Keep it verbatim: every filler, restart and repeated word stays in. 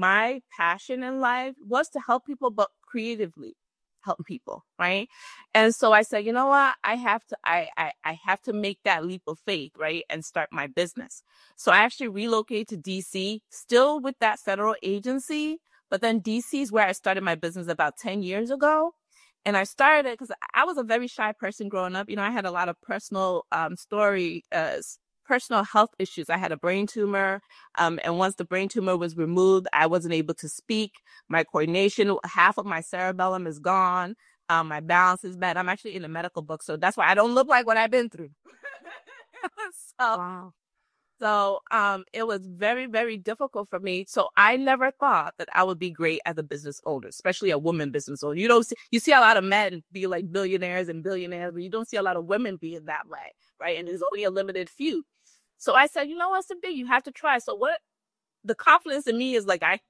my passion in life was to help people, but creatively help people, right? And so I said, you know what? I have to, I, I, I have to make that leap of faith, right? And start my business. So I actually relocated to D C, still with that federal agency, but then D C is where I started my business about ten years ago. And I started it because I was a very shy person growing up. You know, I had a lot of personal um, story, uh, personal health issues. I had a brain tumor. Um, and once the brain tumor was removed, I wasn't able to speak. My coordination, half of my cerebellum is gone. Um, my balance is bad. I'm actually in a medical book. So that's why I don't look like what I've been through. so, Wow. so um, it was very, very difficult for me. So I never thought that I would be great as a business owner, especially a woman business owner. You don't see, you see a lot of men be like billionaires and billionaires, but you don't see a lot of women being that way, right? And there's only a limited few. So I said, you know what, Cynthia, you have to try. So what the confidence in me is like, I